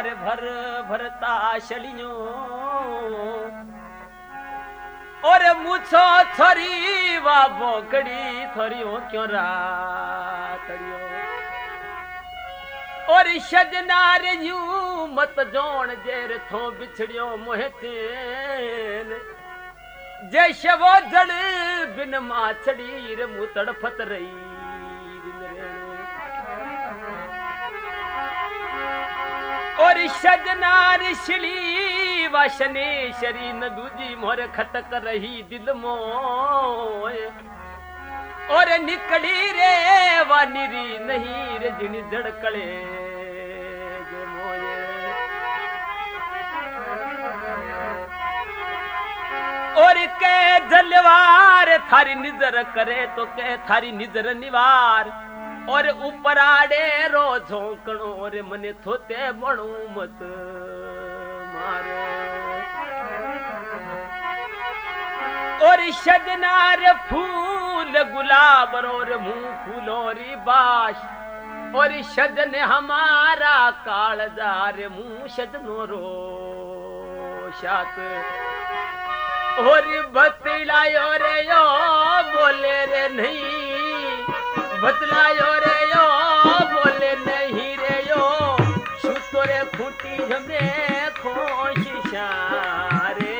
अरे भर भरता शलियों और मुछो थरी वा बोकड़ी थरियो क्यों रातड़ियो और सजनार यूं मत जोण जेर थो बिछड़ियो मोहतेन जैसे वो जड़ बिन माछड़ी रे मुँह तड़फत रही और सजनार शिली वाशने शरी न दूजी मोर खटक रही दिल मोय और निकली रे वानिरी नहीं रे जिनी जड़कले जे मोये और के जलवार थारी निजर करे तो के थारी निजर निवार और ऊपर आड़े रो झोंकणो रे मने थोते बणू मत मारो और सजनार फूल गुलाब रो मुंह फूलो री बाश और सजन हमारा कालजार मुंह सजनो रो शात और बतलायो रे यो बोले रे नहीं बतलायो रे यो बोले नहीं रे यो सुतोरे फूटी हमें खोशिशारे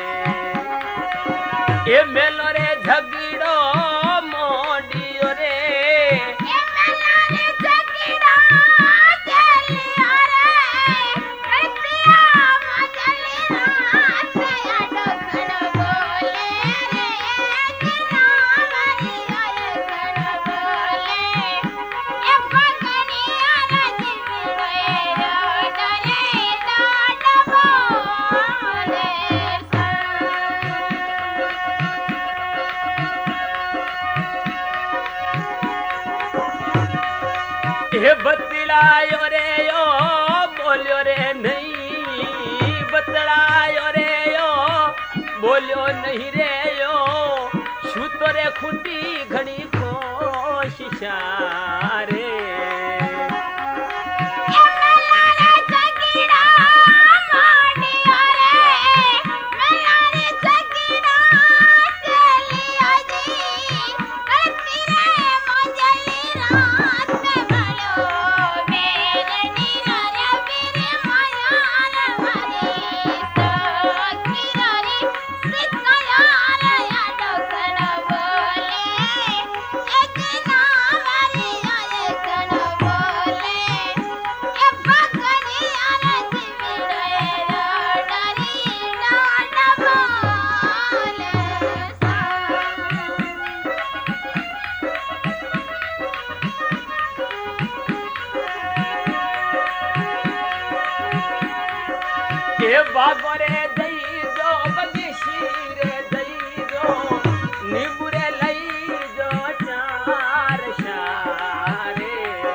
ए मेलो रे झगड़ो मोडियो रे ए मेलो रे झगड़ो चलियो रे पिया मजली रात आडो खड़ बोले रे किना मरी आए खड़ बोले ए पगनी आना जिवे डरे डाड बोले ए बतलायो रे यो बोलियो रे नहीं बतलायो रे यो बोलियो नहीं रे यो शूतो रे खुटी घणी कोशिशा रे बागोरे दई जो बगीशी रे दई जो निबुरे लई जो चार शारे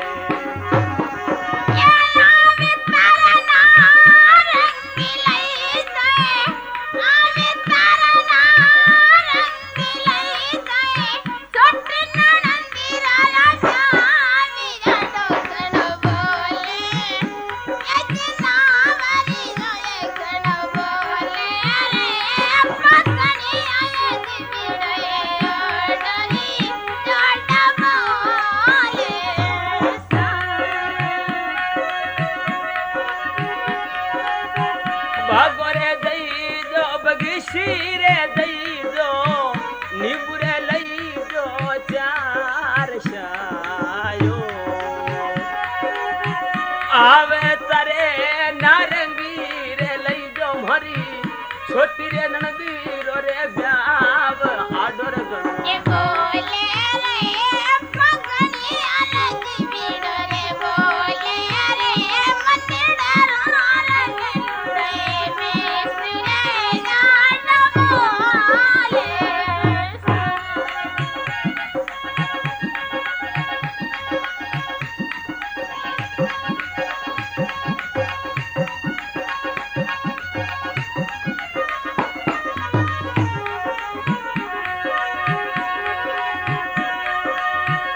ये नाम तारना रंगी लई जाए आवे तारना रंगी लई जाए छोटी नंदी राला शामी जडो बोले ये नावरी भागोरे दई जो बगीशी रे दई जो निबुरे लई जो चार शायो आवे तारे नारंगी रे लई जो हरी छोटी रे ननदी रो रे ब्याव आडोर गणो ए बोले रे पगनी आनंदी बीड़ो रे बोले रे मनेड़ा रोल रे बेसुरे गान बोले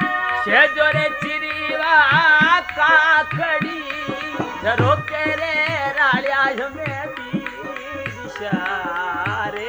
जोरे चिरीवा काकड़ी धरो के रे डालिया हमें दिशारे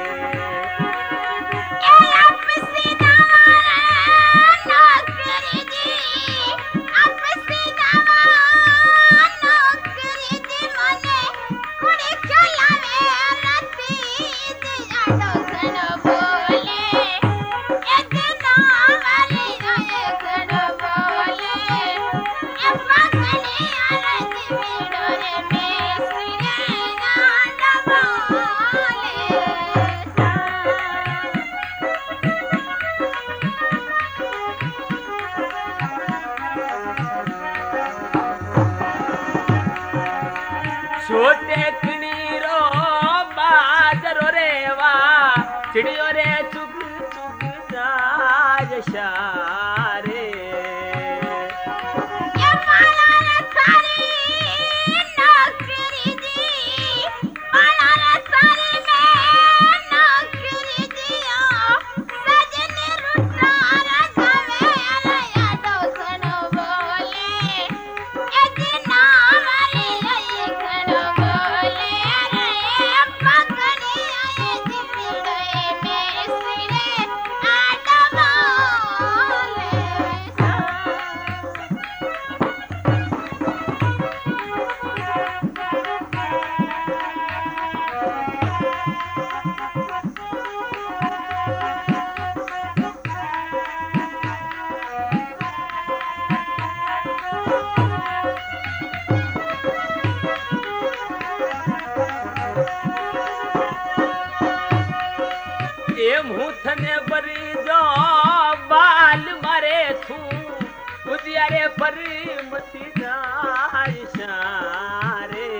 छोटे कनीरो बाजरो रेवा चिड़ियो रे चुग चुग जाय शारे ये माला रे सारी नौकरी दी माला रे सारी में नौकरी दिया सजने रुटा राजवे अलया दोसनो बोले ए दिना मारी मुथने बरी जो बाल मारे थू उदियारे पर मती जाय सारे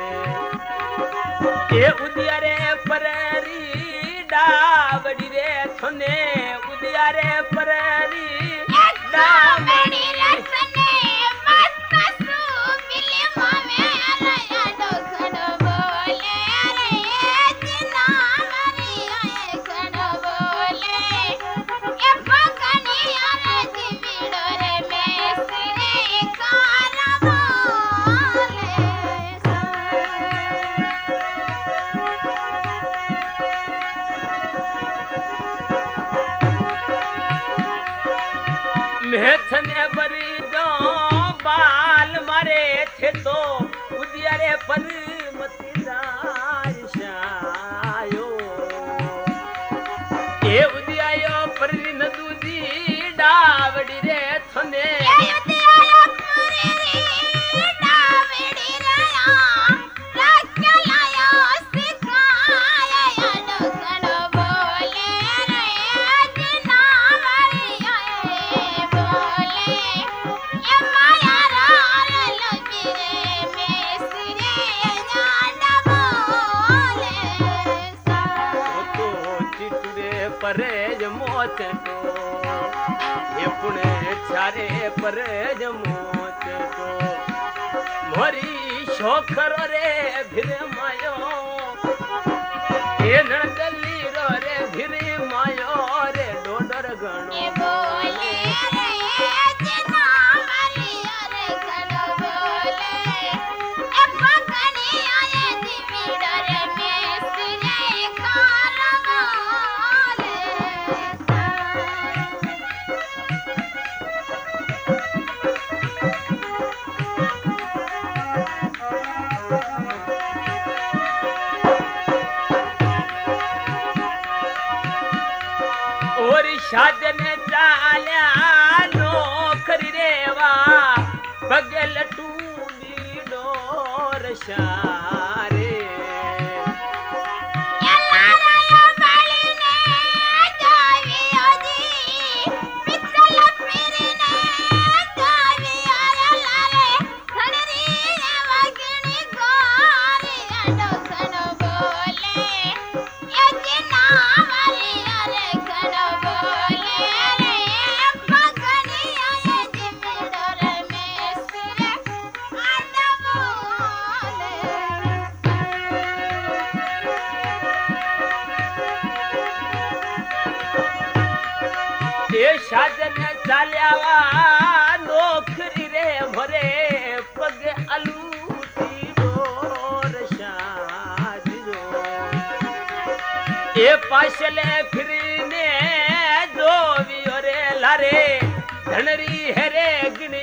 ये उदियारे परेरी डावड़ी रे थने उदियारे परेरी डावड़ी रे थने मस्त सु मिले मावे अलया दोसनो बोले रे जिना मरी आए कनो बोले ए पगनी आरे दिविड़ो रे मेसरे कार बोले मेथने बरी दो बाल मारे थे तो उदियारे पर मती जाय शायो ए उदियायो पर न दूजी डावड़ी रे थने ए उदियायो पर रे डावड़ी रे लाक्या लायो सिखाया डोसनो बोले रे जिना मारी आए बोले ये माया रार लबीरे मेसरे जाना बोले सा तो चिटुरे परे मोत तो ये पुणे चारे परे मोत तो मोरी शोखरो रे भिरे मायो ये नगली रो रे भिरे मायो रे डोडर गणो ये बोले रे जिना मारी रे कनो बोले ए पगनी आए दिविड़ो रे मेसरे कार बोले और शादने चाल्या नौकरी रेवा बगल टूली डोर शारे साजन चाल्यावा नौकरी रे भरे पग अलूटी डोर ए पाशले फिरने जो भी रे लारे धनरी हेरे गिनी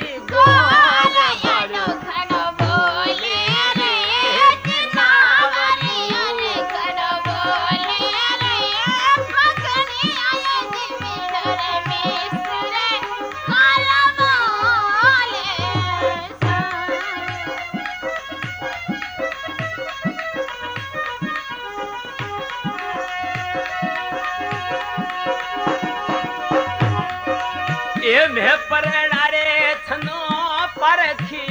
ए में परणारे छनो परखी